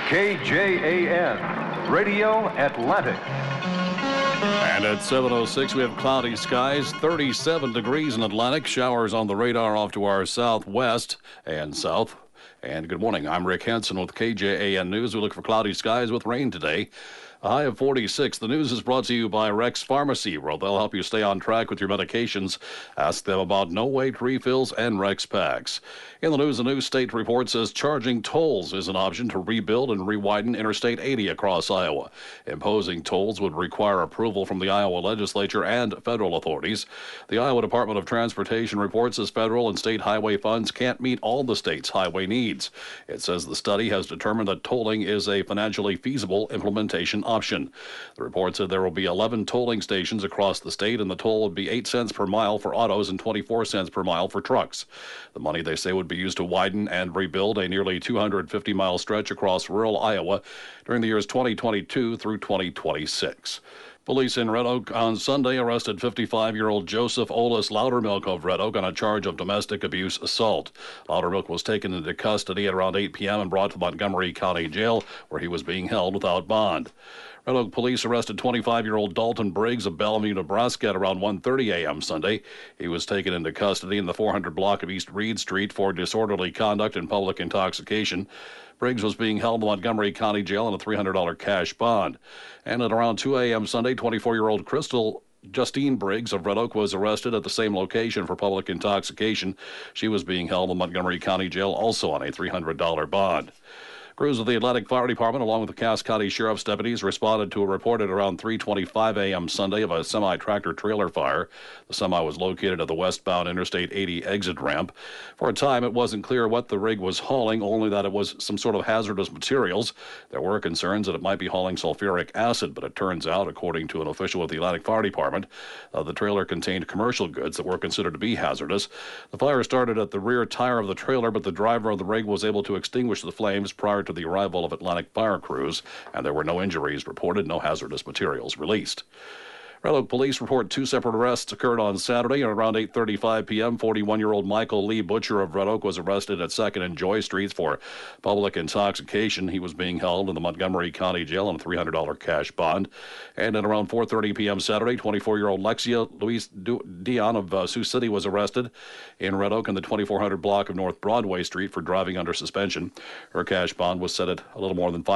KJAN, Radio Atlantic. And at 7:06, we have cloudy skies, 37 degrees in Atlantic. Showers on the radar off to our southwest and south. And good morning. I'm Rick Henson with KJAN News. We look for cloudy skies with rain today. A high of 46. The news is brought to you by Rex Pharmacy, where they'll help you stay on track with your medications. Ask them about no-wait refills and Rex packs. In the news, a new state report says charging tolls is an option to rebuild and re-widen Interstate 80 across Iowa. Imposing tolls would require approval from the Iowa legislature and federal authorities. The Iowa Department of Transportation reports as federal and state highway funds can't meet all the state's highway needs. It says the study has determined that tolling is a financially feasible implementation option. The report said there will be 11 tolling stations across the state, and the toll would be 8 cents per mile for autos and 24 cents per mile for trucks. The money, they say, would be used to widen and rebuild a nearly 250-mile stretch across rural Iowa during the years 2022 through 2026. Police in Red Oak on Sunday arrested 55-year-old Joseph Olis Loudermilk of Red Oak on a charge of domestic abuse assault. Loudermilk was taken into custody at around 8 p.m. and brought to Montgomery County Jail, where he was being held without bond. Red Oak police arrested 25-year-old Dalton Briggs of Bellevue, Nebraska at around 1:30 a.m. Sunday. He was taken into custody in the 400 block of East Reed Street for disorderly conduct and public intoxication. Briggs was being held in Montgomery County Jail on a $300 cash bond. And at around 2 a.m. Sunday, 24-year-old Crystal Justine Briggs of Red Oak was arrested at the same location for public intoxication. She was being held in Montgomery County Jail also on a $300 bond. Crews of the Atlantic Fire Department, along with the Cass County Sheriff's deputies, responded to a report at around 3:25 a.m. Sunday of a semi-tractor trailer fire. The semi was located at the westbound Interstate 80 exit ramp. For a time, it wasn't clear what the rig was hauling, only that it was some sort of hazardous materials. There were concerns that it might be hauling sulfuric acid, but it turns out, according to an official with the Atlantic Fire Department, the trailer contained commercial goods that were considered to be hazardous. The fire started at the rear tire of the trailer, but the driver of the rig was able to extinguish the flames prior to the arrival of Atlantic fire crews, and there were no injuries reported, no hazardous materials released. Red Oak police report 2 separate arrests occurred on Saturday. Around 8:35 p.m., 41-year-old Michael Lee Butcher of Red Oak was arrested at 2nd and Joy Streets for public intoxication. He was being held in the Montgomery County Jail on a $300 cash bond. And at around 4:30 p.m. Saturday, 24-year-old Lexia Louise Dion of Sioux City was arrested in Red Oak in the 2400 block of North Broadway Street for driving under suspension. Her cash bond was set at a little more than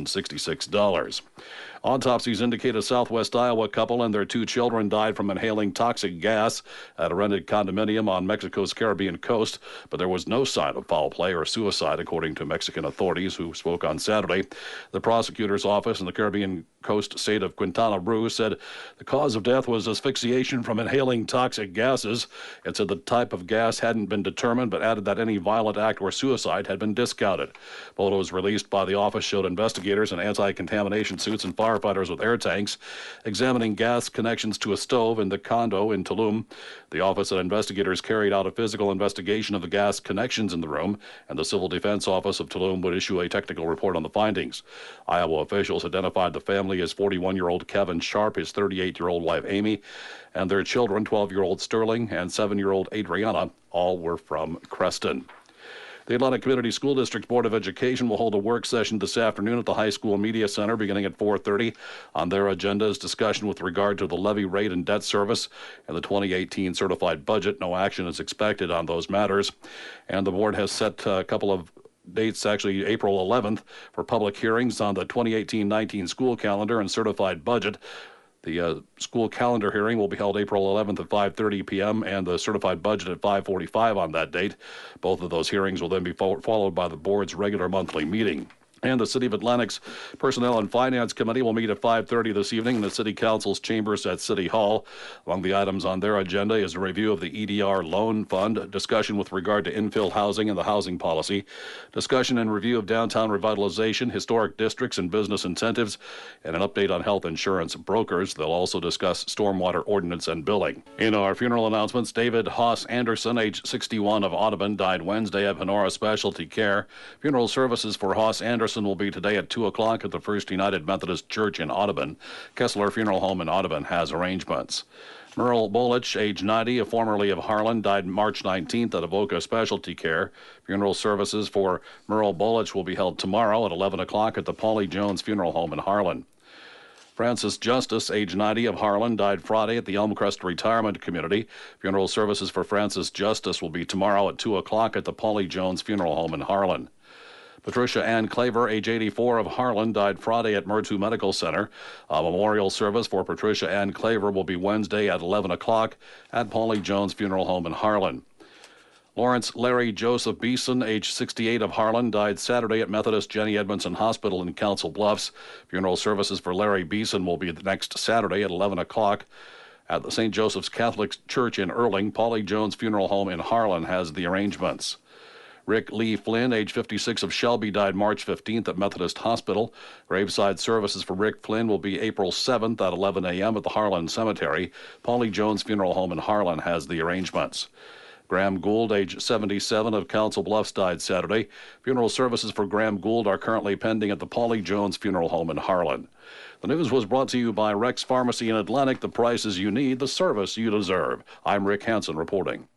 $566. Autopsies indicate a southwest Iowa couple and their 2 children died from inhaling toxic gas at a rented condominium on Mexico's Caribbean coast, but there was no sign of foul play or suicide, according to Mexican authorities who spoke on Saturday. The prosecutor's office in the Caribbean coast state of Quintana Roo said the cause of death was asphyxiation from inhaling toxic gases. It said the type of gas hadn't been determined, but added that any violent act or suicide had been discounted. Photos released by the office showed investigators in anti-contamination suits and firefighters with air tanks examining gas connections to a stove in the condo in Tulum. The office said investigators carried out a physical investigation of the gas connections in the room, and the Civil Defense Office of Tulum would issue a technical report on the findings. Iowa officials identified the family as 41-year-old Kevin Sharp, his 38-year-old wife Amy, and their children, 12-year-old Sterling and 7-year-old Adriana. All were from Creston. The Atlantic Community School District Board of Education will hold a work session this afternoon at the High School Media Center beginning at 4:30. On their agenda is discussion with regard to the levy rate and debt service and the 2018 certified budget. No action is expected on those matters. And the board has set a couple of dates, actually April 11th, for public hearings on the 2018-19 school calendar and certified budget. The school calendar hearing will be held April 11th at 5:30 p.m. and the certified budget at 5:45 on that date. Both of those hearings will then be followed by the board's regular monthly meeting. And the City of Atlantic's Personnel and Finance Committee will meet at 5:30 this evening in the City Council's chambers at City Hall. Among the items on their agenda is a review of the EDR loan fund, discussion with regard to infill housing and the housing policy, discussion and review of downtown revitalization, historic districts and business incentives, and an update on health insurance brokers. They'll also discuss stormwater ordinance and billing. In our funeral announcements, David Haas Anderson, age 61 of Audubon, died Wednesday at Honora Specialty Care. Funeral services for Haas Anderson will be today at 2 o'clock at the First United Methodist Church in Audubon. Kessler Funeral Home in Audubon has arrangements. Merle Bolich, age 90, formerly of Harlan, died March 19th at Avoca Specialty Care. Funeral services for Merle Bolich will be held tomorrow at 11 o'clock at the Paulie Jones Funeral Home in Harlan. Francis Justice, age 90, of Harlan, died Friday at the Elmcrest Retirement Community. Funeral services for Francis Justice will be tomorrow at 2 o'clock at the Paulie Jones Funeral Home in Harlan. Patricia Ann Claver, age 84, of Harlan, died Friday at Murtu Medical Center. A memorial service for Patricia Ann Claver will be Wednesday at 11 o'clock at Paulie Jones Funeral Home in Harlan. Lawrence Larry Joseph Beeson, age 68, of Harlan, died Saturday at Methodist Jenny Edmondson Hospital in Council Bluffs. Funeral services for Larry Beeson will be next Saturday at 11 o'clock at the St. Joseph's Catholic Church in Erling. Paulie Jones Funeral Home in Harlan has the arrangements. Rick Lee Flynn, age 56, of Shelby, died March 15th at Methodist Hospital. Graveside services for Rick Flynn will be April 7th at 11 a.m. at the Harlan Cemetery. Paulie Jones Funeral Home in Harlan has the arrangements. Graham Gould, age 77, of Council Bluffs, died Saturday. Funeral services for Graham Gould are currently pending at the Paulie Jones Funeral Home in Harlan. The news was brought to you by Rex Pharmacy in Atlantic. The prices you need, the service you deserve. I'm Rick Hansen reporting.